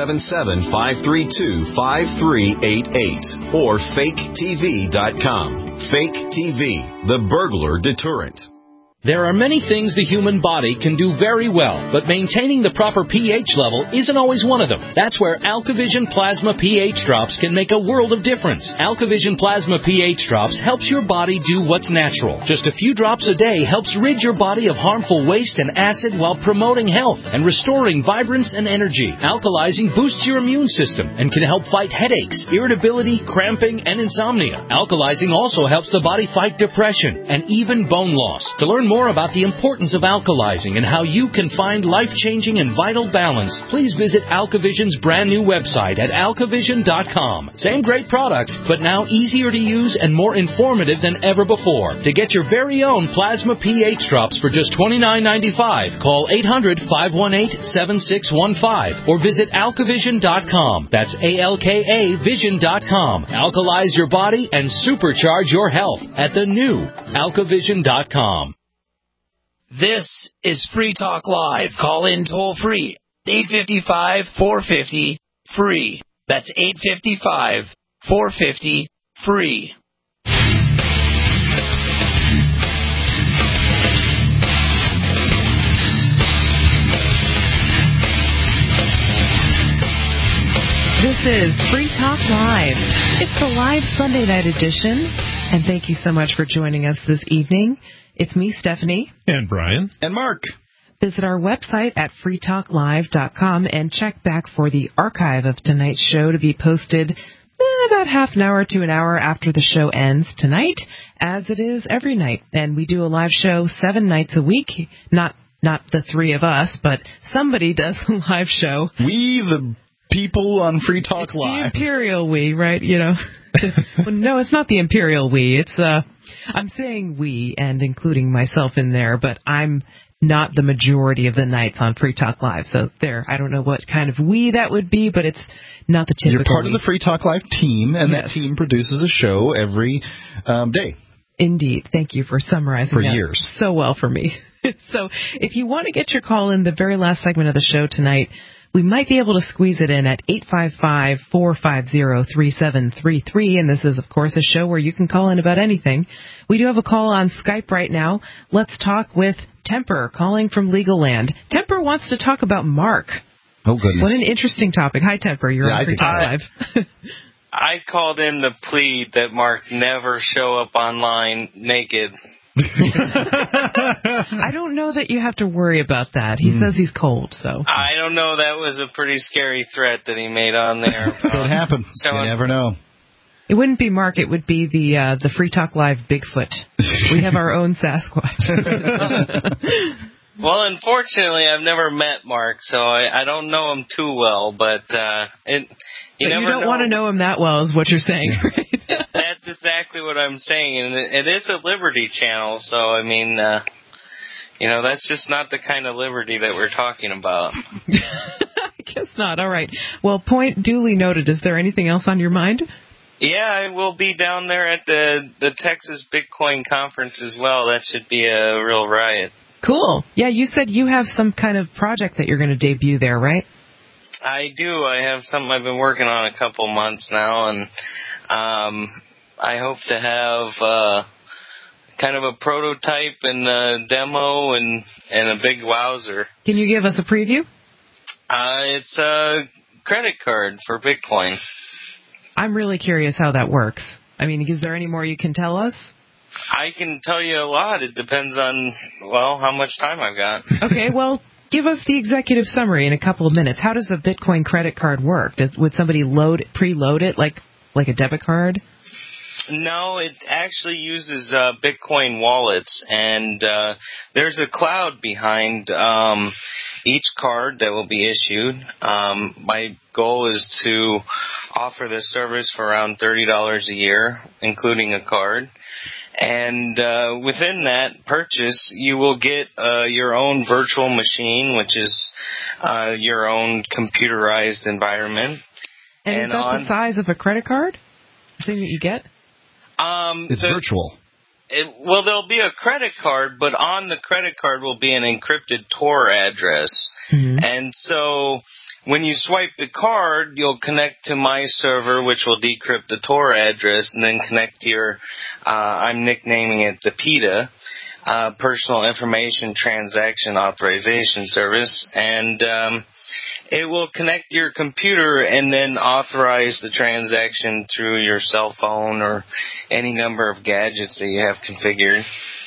877-532-5388 or faketv.com. Fake TV, the burglar deterrent. There are many things the human body can do very well, but maintaining the proper pH level isn't always one of them. That's where AlkaVision Plasma pH Drops can make a world of difference. AlkaVision Plasma pH Drops helps your body do what's natural. Just a few drops a day helps rid your body of harmful waste and acid while promoting health and restoring vibrance and energy. Alkalizing boosts your immune system and can help fight headaches, irritability, cramping, and insomnia. Alkalizing also helps the body fight depression and even bone loss. To learn more about the importance of alkalizing and how you can find life-changing and vital balance, please visit AlkaVision's brand new website at alkavision.com. Same great products, but now easier to use and more informative than ever before. To get your very own Plasma pH Drops for just $29.95, call 800-518-7615 or visit alkavision.com. That's ALKA Vision.com. Alkalize your body and supercharge your health at the new alkavision.com. This is Free Talk Live. Call in toll free. 855-450-FREE. That's 855-450-FREE. This is Free Talk Live. It's the live Sunday night edition, and thank you so much for joining us this evening. It's me, Stephanie. And Brian. And Mark. Visit our website at freetalklive.com and check back for the archive of tonight's show to be posted about half an hour to an hour after the show ends tonight, as it is every night. And we do a live show 7 nights a week. Not the three of us, but somebody does a live show. We, the people on Free Talk it's Live. The imperial we, right? You know. Well, no, it's not the imperial we. It's I'm saying we and including myself in there, but I'm not the majority of the nights on Free Talk Live. So there, I don't know what kind of we that would be, but it's not the typical. You're part of the Free Talk Live team, and yes. That team produces a show every day. Indeed. Thank you for summarizing for that years so well for me. So if you want to get your call in the very last segment of the show tonight, we might be able to squeeze it in at 855-450-3733, and this is, of course, a show where you can call in about anything. We do have a call on Skype right now. Let's talk with Temper, calling from Legal Land. Temper wants to talk about Mark. Oh, goodness. What an interesting topic. Hi, Temper. You're on Free Talk Live. I called in to plead that Mark never show up online naked. I don't know that you have to worry about that. He says he's cold, so. I don't know. That was a pretty scary threat that he made on there. Could happen. You never know. It wouldn't be Mark. It would be the Free Talk Live Bigfoot. We have our own Sasquatch. Well, unfortunately, I've never met Mark, so I don't know him too well. But you don't want to know him that well, is what you're saying, right? That's exactly what I'm saying, and it is a Liberty channel, so I mean, that's just not the kind of liberty that we're talking about. I guess not. All right. Well, point duly noted. Is there anything else on your mind? Yeah, I will be down there at the Texas Bitcoin conference as well. That should be a real riot. Cool. Yeah, you said you have some kind of project that you're going to debut there, right? I do. I have something I've been working on a couple months now, and I hope to have kind of a prototype and a demo and a big wowzer. Can you give us a preview? It's a credit card for Bitcoin. I'm really curious how that works. I mean, is there any more you can tell us? I can tell you a lot. It depends on, how much time I've got. Okay, well, give us the executive summary in a couple of minutes. How does a Bitcoin credit card work? Would somebody preload it like like a debit card? No, it actually uses Bitcoin wallets, and there's a cloud behind each card that will be issued. My goal is to offer this service for around $30 a year, including a card. And within that purchase, you will get your own virtual machine, which is your own computerized environment. And is that the size of a credit card? The thing that you get? It's virtual. Well, there'll be a credit card, but on the credit card will be an encrypted Tor address. Mm-hmm. And so when you swipe the card, you'll connect to my server, which will decrypt the Tor address, and then connect to your, I'm nicknaming it the PITA, Personal Information Transaction Authorization Service. And it will connect your computer and then authorize the transaction through your cell phone or any number of gadgets that you have configured.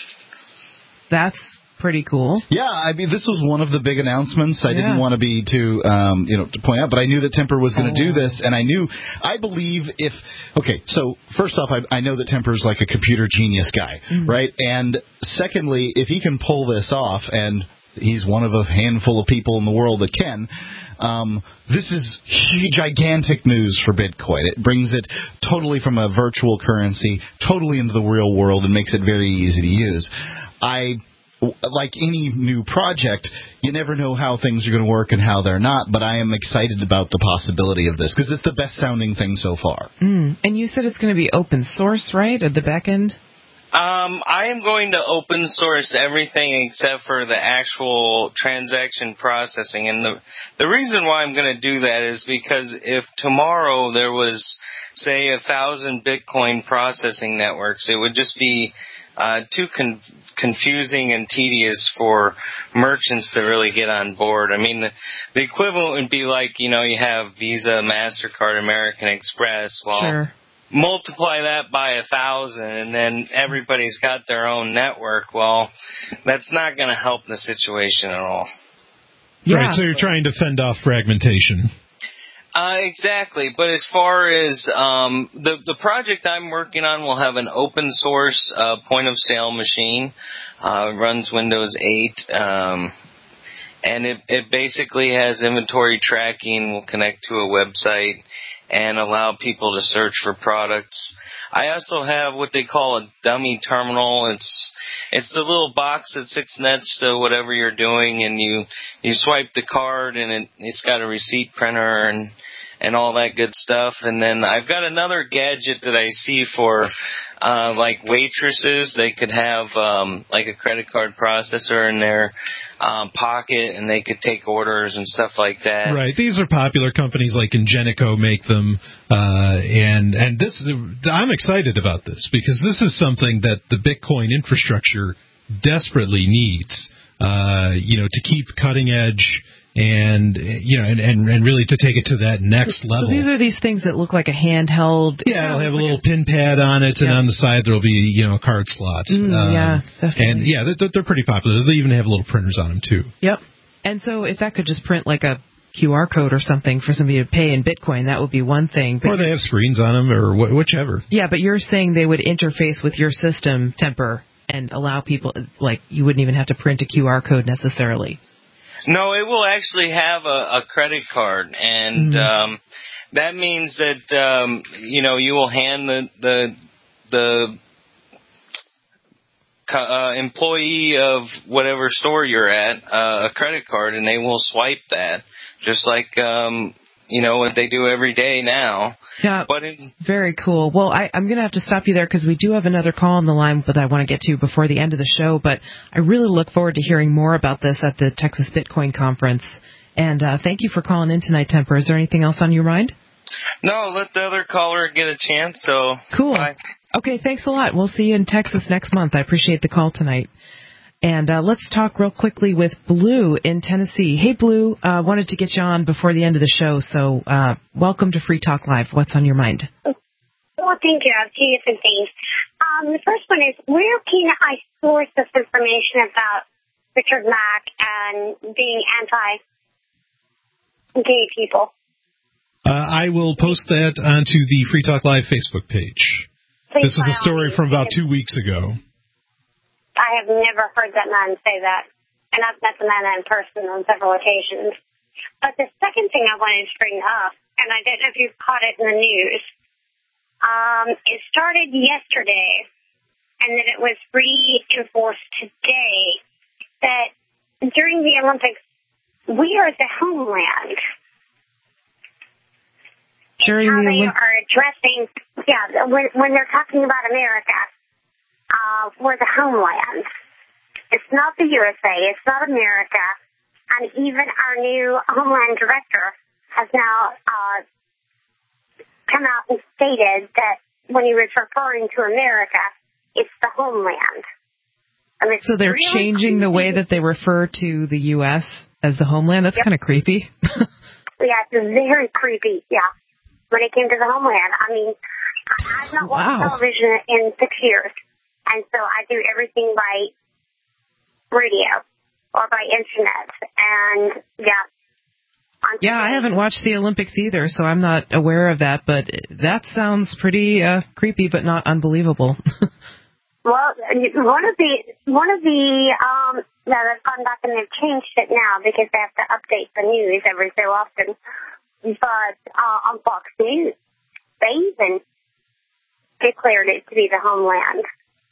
That's pretty cool. Yeah, I mean, this was one of the big announcements. I didn't want to be too, to point out, but I knew that Temper was going to do this, and I believe so first off, I know that Temper's like a computer genius guy, right? And secondly, if he can pull this off, and he's one of a handful of people in the world that can. This is gigantic news for Bitcoin. It brings it totally from a virtual currency, totally into the real world, and makes it very easy to use. Like any new project, you never know how things are going to work and how they're not, but I am excited about the possibility of this, because it's the best-sounding thing so far. And you said it's going to be open source, right, at the back end? I am going to open source everything except for the actual transaction processing. And the reason why I'm going to do that is because if tomorrow there was, say, 1,000 Bitcoin processing networks, it would just be too confusing and tedious for merchants to really get on board. I mean, the equivalent would be like, you have Visa, MasterCard, American Express. Well, sure. Multiply that by 1,000, and then everybody's got their own network. Well, that's not going to help the situation at all. Yeah. Right, so you're trying to fend off fragmentation. Exactly, but as far as the project I'm working on will have an open source point of sale machine. It runs Windows 8, and it basically has inventory tracking. Will connect to a website and allow people to search for products. I also have what they call a dummy terminal. It's the little box that sits next to whatever you're doing, and you swipe the card, and it's got a receipt printer and all that good stuff. And then I've got another gadget that I see for like waitresses. They could have like a credit card processor in their pocket, and they could take orders and stuff like that. Right. These are popular companies like Ingenico make them, and this I'm excited about this because this is something that the Bitcoin infrastructure desperately needs. To keep cutting edge. And really to take it to that next level. So these are these things that look like a handheld. Yeah, it'll have a little pin pad on it, and on the side there'll be a card slot. Yeah, definitely. And they're pretty popular. They even have little printers on them too. Yep. And so if that could just print like a QR code or something for somebody to pay in Bitcoin, that would be one thing. Or they have screens on them, or whichever. Yeah, but you're saying they would interface with your system, Temper, and allow people, like you wouldn't even have to print a QR code necessarily. No, it will actually have a credit card, and that means that you will hand the employee of whatever store you're at a credit card, and they will swipe that, just like what they do every day now. Yeah, very cool. Well, I'm going to have to stop you there because we do have another call on the line that I want to get to before the end of the show, but I really look forward to hearing more about this at the Texas Bitcoin Conference. And thank you for calling in tonight, Temper. Is there anything else on your mind? No, let the other caller get a chance. So cool. Bye. Okay, thanks a lot. We'll see you in Texas next month. I appreciate the call tonight. And let's talk real quickly with Blue in Tennessee. Hey, Blue, wanted to get you on before the end of the show, so welcome to Free Talk Live. What's on your mind? Well, thank you. I have two different things. The first one is, where can I source this information about Richard Mack and being anti-gay people? I will post that onto the Free Talk Live Facebook page. Please, this is a story from about 2 weeks ago. I have never heard that man say that. And I've met the man in person on several occasions. But the second thing I wanted to bring up, and I don't know if you've caught it in the news, it started yesterday, and then it was reinforced today, that during the Olympics, we are the homeland. During how the they are addressing, when they're talking about America, we're the homeland. It's not the USA. It's not America. And even our new Homeland Director has now come out and stated that when he was referring to America, it's the homeland. I mean, so they're really changing the way that they refer to the U.S. as the homeland? That's kind of creepy. Yeah, it's very creepy, when it came to the homeland. I mean, I've not watched television in 6 years, and so I do everything by radio or by internet, and I haven't watched the Olympics either, so I'm not aware of that, but that sounds pretty creepy, but not unbelievable. Well, one of the they've gone back and they've changed it now because they have to update the news every so often. But on Fox News, they even declared it to be the homeland.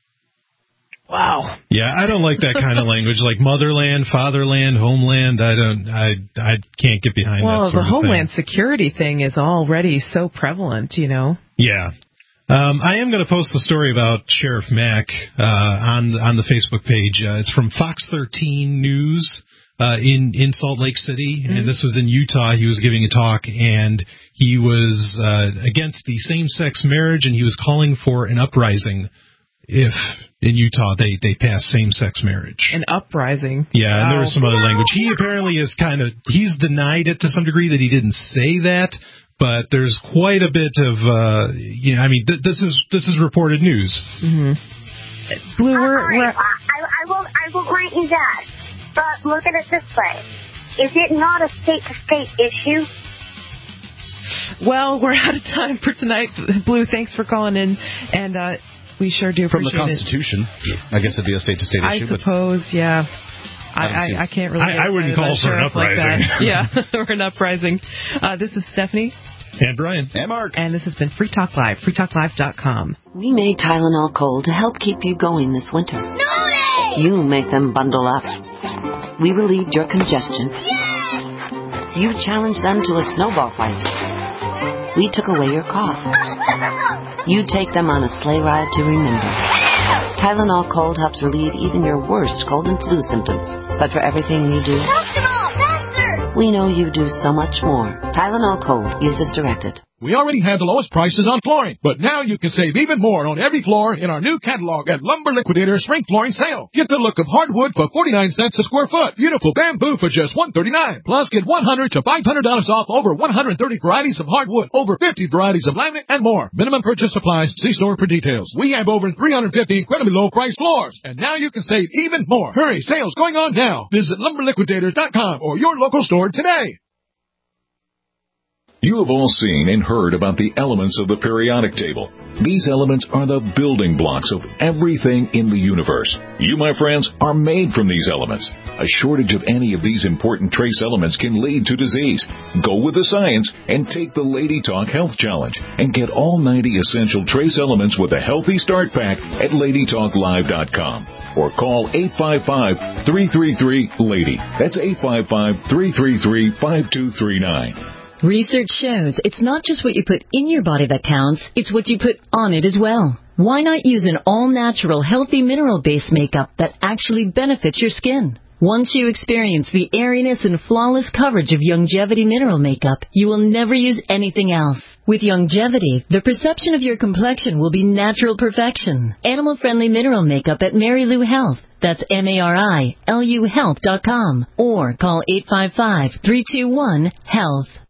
Wow. Yeah, I don't like that kind of language, like motherland, fatherland, homeland. I can't get behind that sort of thing. Well, the homeland security thing is already so prevalent, you know. Yeah. I am going to post the story about Sheriff Mack on the Facebook page. It's from Fox 13 News in Salt Lake City, and this was in Utah. He was giving a talk, and he was against the same-sex marriage, and he was calling for an uprising if in Utah they pass same-sex marriage. An uprising? Yeah, and there was some other language. He apparently is he's denied it to some degree that he didn't say that, but there's quite a bit of, this is reported news. Mm-hmm. Blue, I will grant you that, but look at it this way. Is it not a state-to-state issue? Well, we're out of time for tonight. Blue, thanks for calling in, and we sure do appreciate it. From the Constitution, I guess it'd be a state-to-state issue. I suppose, yeah. I can't really. I wouldn't call for an uprising. Like or an uprising. This is Stephanie. And Brian. And Mark. And this has been Free Talk Live, freetalklive.com. We made Tylenol Cold to help keep you going this winter. You make them bundle up. We relieved your congestion. You challenged them to a snowball fight. We took away your cough. You take them on a sleigh ride to remember. Tylenol Cold helps relieve even your worst cold and flu symptoms. But for everything we do, we know you do so much more. Tylenol Cold. Use as directed. We already have the lowest prices on flooring, but now you can save even more on every floor in our new catalog at Lumber Liquidator Spring Flooring Sale. Get the look of hardwood for 49 cents a square foot. Beautiful bamboo for just $139. Plus, get $100 to $500 off over 130 varieties of hardwood, over 50 varieties of laminate, and more. Minimum purchase applies. See store for details. We have over 350 incredibly low-priced floors, and now you can save even more. Hurry, sales going on now. Visit LumberLiquidators.com or your local store today. You have all seen and heard about the elements of the periodic table. These elements are the building blocks of everything in the universe. You, my friends, are made from these elements. A shortage of any of these important trace elements can lead to disease. Go with the science and take the Lady Talk Health Challenge and get all 90 essential trace elements with a healthy start pack at LadyTalkLive.com or call 855-333-LADY. That's 855-333-5239. Research shows it's not just what you put in your body that counts, it's what you put on it as well. Why not use an all-natural, healthy mineral-based makeup that actually benefits your skin? Once you experience the airiness and flawless coverage of Youngevity mineral makeup, you will never use anything else. With Youngevity, the perception of your complexion will be natural perfection. Animal-friendly mineral makeup at Mary Lou Health. That's MARILU Health.com or call 855-321-HEALTH.